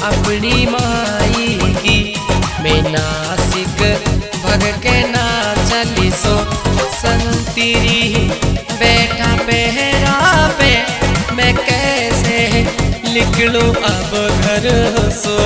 अपनी माई की। मैं नासिक भग के ना चली सो संतीरी बैठा पहरा पे। मैं कैसे निकलूं अब घर सो।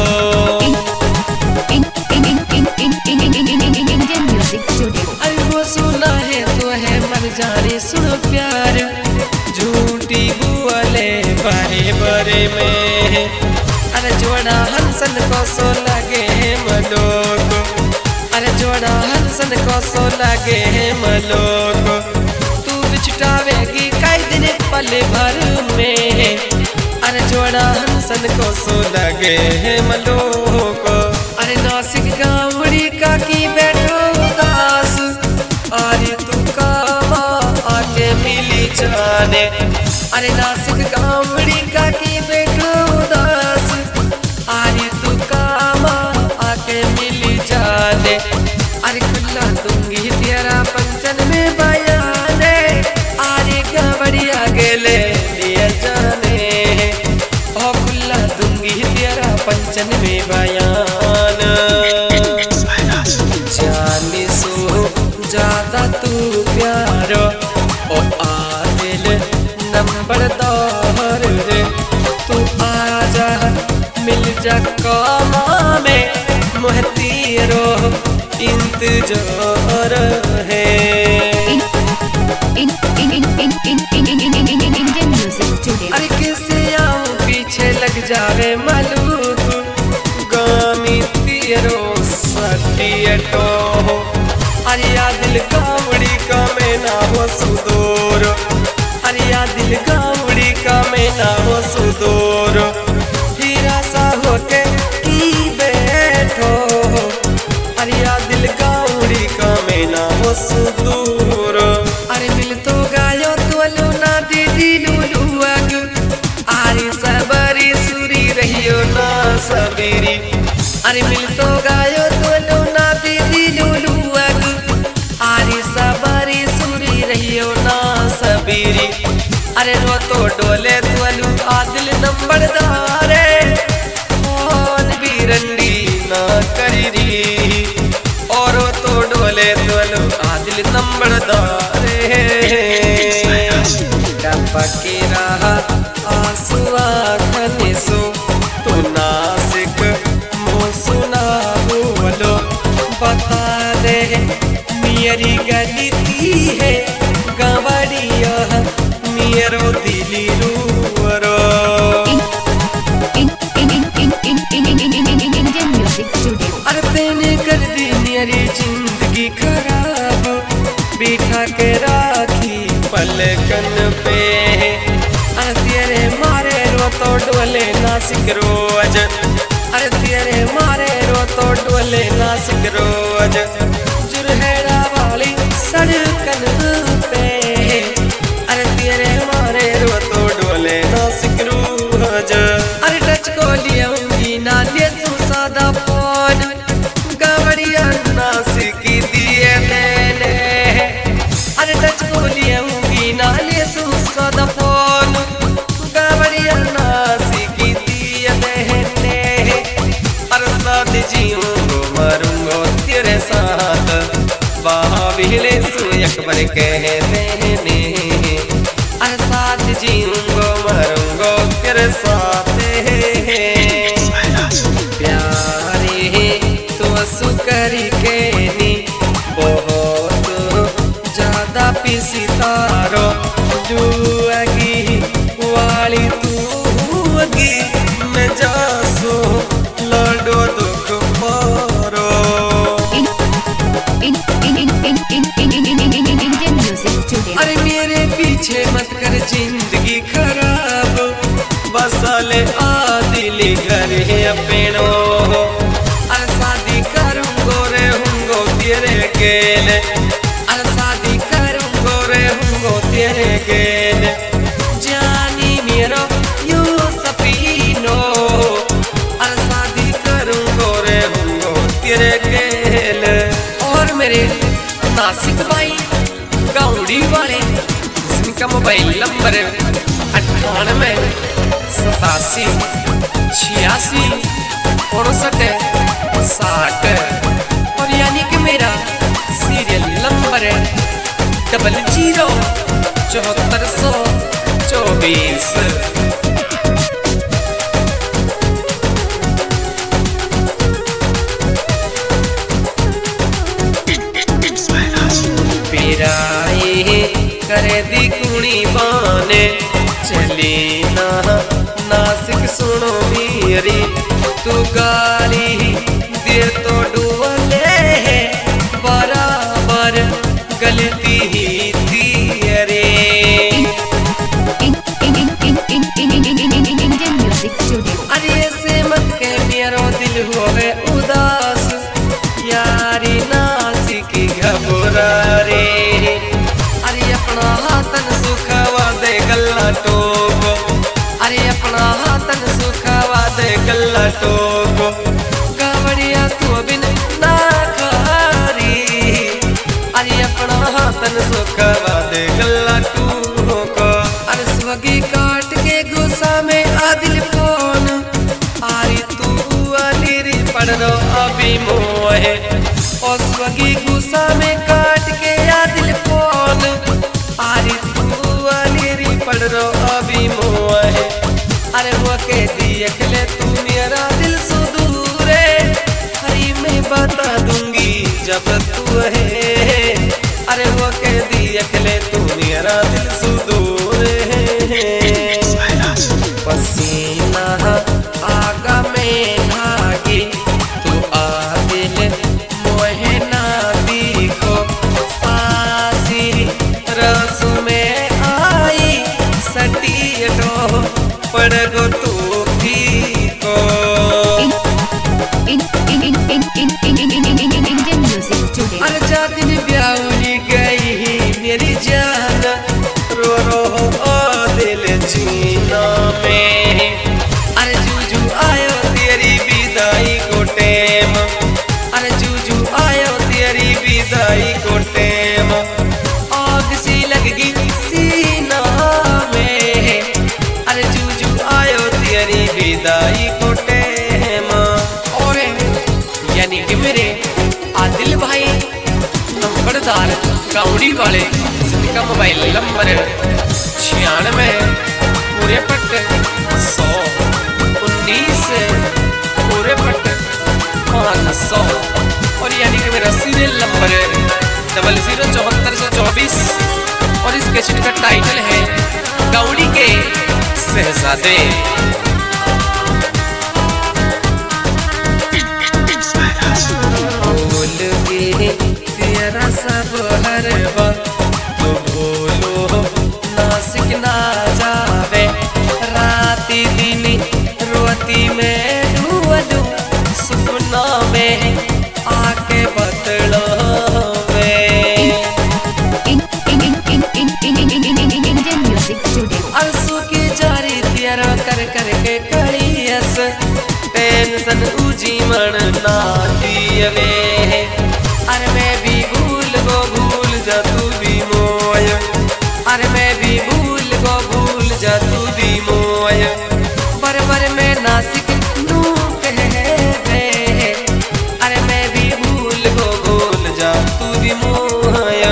अरे वो सुना है तो है मर जाने सुन प्यार झूठी बुआले बारे बारे में। अरे जोड़ा हंसन को सो लगे मलोक। अरे जोड़ा हंसन को सो लगे मलोक। तू बिछुटावेगी कई दिन पल भर में। अरे जोड़ा हंसन को सो लगे मलोक। अरे नासिक गावड़ी का की बैठो उदास। अरे तू कामा आके मिली जाने। अरे नासिक गावड़ी का की बैठो उदास। अरे तू कामा आके मिली जाने। अरे खुला दूंगी तेरा पंचन में बयाने। अरे गावड़ी आगे ले लिया जाने। ओ खुला दूंगी तेरा पंचन में बयान। जाने सो ज्यादा तू प्यारो ओ आदिल नंबर दौर रे। तू आजा मिल जा कामा में मोहतीरो इंतजार है। अरे कैसे आऊं पीछे लग जावे मलूक। गामी तेरो सटियटो हो। अरे या दिल गावड़ी का मैं ना हो सुदूर। अरे या दिल गावड़ी का मैं ना हो सुदूर। हीरा सा होके की बैठो। अरे या दिल गावड़ी का मैं ना हो सुदूर। अरे मिल तो गायो तो लूना दीदी लुलुआग। अरे सबरी सुरी रहियो ना सबेरी। अरे मिल तो गायो तो लूना दीदी लुलुआग। अरे सबरी सुरी रहियो ना सबेरी। अरे रो तो डोले तुलू आदिल नंबर दारे। कौन भी रंडी ना करी री। और तो डोले तुलू आदिल नंबर दारे। टपके रहा आंसुआ खने सो। तू नासिक मुँह सुना बोलो। बता दे मेरी गलती है गावड़िया मेरो दिली रूरो। अरे तेने कर दी मेरी जिंदगी खराब। बिठा के राखी पलकन पे। अरे तेरे मारे रो तो डोले नासिक रोज। अरे तेरे मारे रो तो डोले नासिक रोज। जुरहेड़ा वाली सड़कन पे। अरे तेरे मारे रो तो डोले नासिक रोज। अरे टच को लियाऊंगी ना ले सादा फोन। गावड़िया नासिक दिए मैंने। अरे टच को लियाऊंगी ना ले सादा फोन। गावड़िया नासिक दिए मैंने। अरे साथ जीऊंगो मरूंगो तेरे साथ। बाविले सुयक पर कहते हैं। अरे साथ जीऊंगो मरूंगो तेरे साथ। प्यारे तो सुकरी के नी बहुत ज्यादा पिसी तारो। जुआगी वाली तू अगी मैं जासो लडो दुख मारो। अरे मेरे पीछे मत कर जिंदगी खराब। बसाले आदिली घर है अपनो। अरे शादी करूंगो रे हुंगो तेरे गेले। अरे शादी करूंगो रे हुंगो तेरे गेले। जानी मेरो यू सफीनो। अरे शादी करूंगो रे हुंगो तेरे गेले। और मेरे नासिक भाई गावड़ी वाले जिनका मोबाइल नंबर 98 87 86 59 60 और यानी कि मेरा सीरियल नंबर है 00 7424। करे दी कुणी बाने चली ना नासिक सुनो मेरी तू गाली दे तो डुबले बराबर गलती ही थी रे। अरे ऐसे मत के मेरा दिल होवे उदास यारी नासिक घबरा रे। अपना हाथन सुखवा दे गल्ला टोको अरे अपना हाथन सुखवा दे गल्ला टोको गावड़िया तू बिन ना खारी अरे अपना हाथन सुखवा दे गल्ला टोको। अरे स्वगी काट के गुस्सा में आदिल फोन आरी तू अलीरी पड़ रो अभी मोहे और स्वगी गुस्सा में काट के आदिल फोन आरी तू अलीरी पड़ रो अभी मोहे। अरे वो के देख ले तू मेरा दिल सुदूरे हरी मैं बता दूंगी जब तू है। अरे वो के देख ले तू मेरा दिल सुदूरे पसीना आगा में भागी तू आदिल मोहे ना दिखो सासी रस में आई सटीटो पड़ गो तू भी को। अरे जा दिन ब्याउली गई मेरी जान रो रो ओ दिल जीना में। अरे जूजू आयो तेरी विदाई को टेम अरे जूजू आयो तेरी विदाई को टेम आग सी लगगी सीना में। अरे जूजू आयो तेरी विदाई को टेम। और यानी कि मेरे आदिल भाई नंबरदार गाउडी वाले जिनका मोबाइल नंबर 96 पूरे पट 100 19 पूरे पट 500 और यानी कि मेरा सीरियल नंबर 007424 और इस कैसेट का टाइटल है गाउडी के शहजादे। भूल गए तेरा सब हरवा तो भूलो नासिक ना जावे राती दिन रोती में ढूंढूं सपना में आके बतलो अरसू की जारी तेरा कर कर के कड़ियस टेंशन उजी मन ना दियवे। अरे मैं भी भूल जा तू भी मोय अरे मैं भी भूल जा तू भी मोय बरबर में नासिक नू कहवे। अरे मैं भी भूल जा तू भी मोय।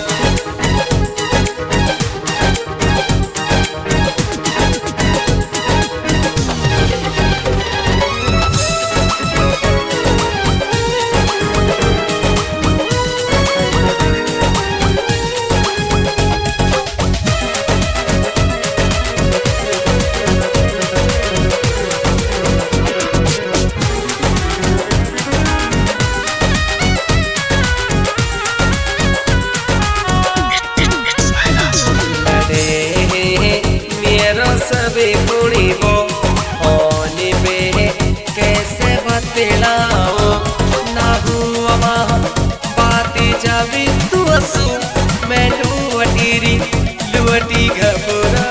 सबे कुड़ी वो होने पे कैसे बतलाओ ना हुआ बाती जावी तू असू मैं लुवटी घबरा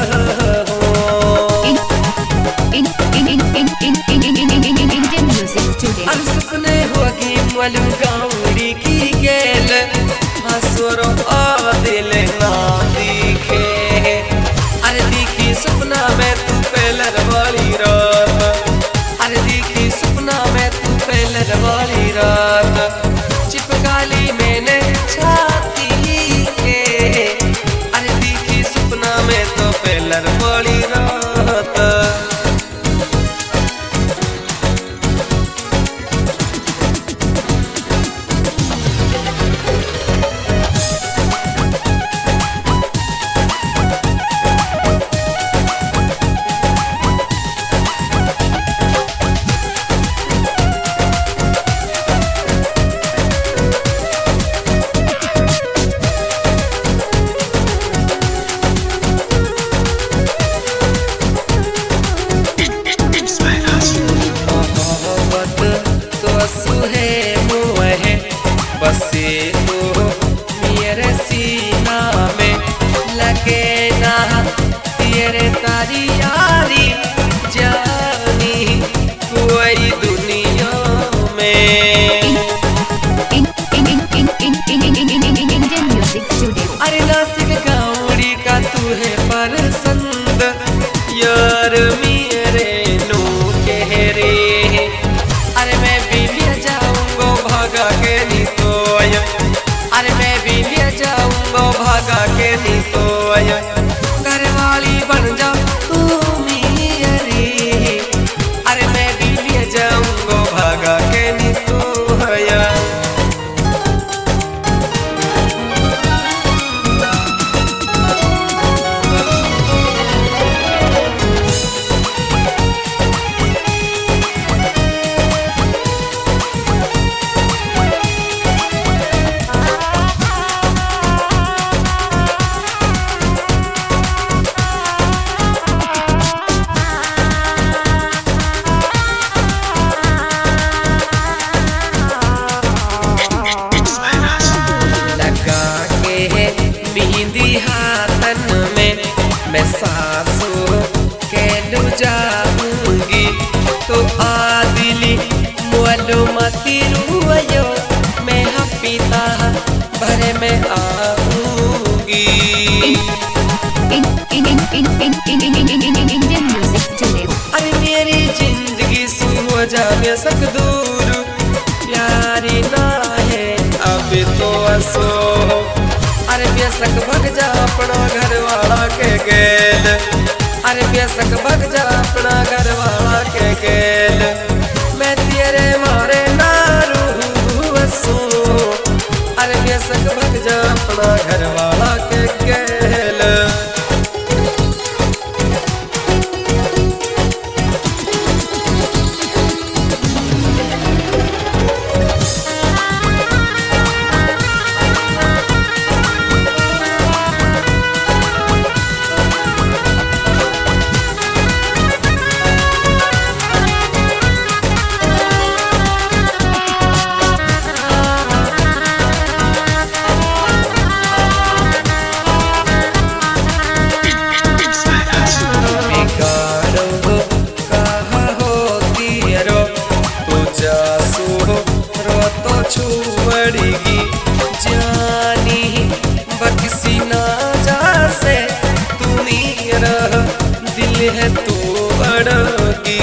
अब सपने होगी मलू गाउडी की गेल हंसरो आ दिल ना दिखे। अरे दिखी सपना में तू पहलर वाली रात प्यार मेरे नू कह रे। अरे मैं भी ले जाऊंगा भागा के नी तो आया, अरे मैं भी ले जाऊंगा भागा के नी तो आया। घर वाली बन जा तू मेरी, अरे मैं भी ले जाऊंगा भागा के नी तो आया। मेहंदी हाथन में मैं सासू के लू जाऊंगी, तो आदिली मोलो मती रुयो मैं पिता भरे में आऊंगी। अरे मेरी जिंदगी से हो जावे सक दूर, प्यारी ना है अब तो असो। अरे बेसक भग जा अपना घर वाला के गेल, अरे बेसक भग जा अपना घर वाला के गेल। मैं तेरे मारे ना रूसू, अरे बेसक भग जा अपना घर वाला के गेल। छुड़गी जानी बक्सी ना जा से तू मेरा दिल है तू बड़गी।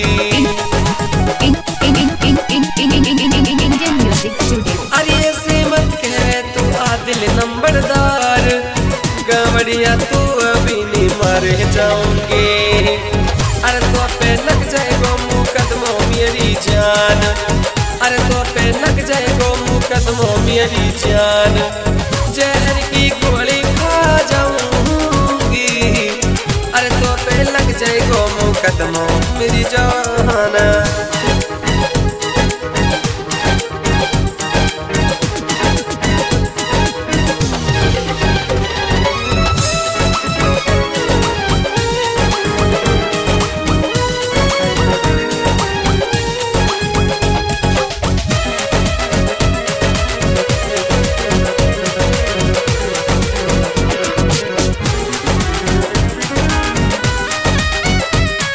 अरे ऐसे मत कह तू आदिल नंबरदार, गवड़िया तू अभी नहीं मर जाऊंगे। अरे तो पे लग जाएगा मुकदमों मेरी जान, अरे तो पे लग जाएगा मुकदमों मेरी जान। जहर की गोली खा जाऊंगी, अरे तो पे लग जाएगा मुकदमों मेरी जान।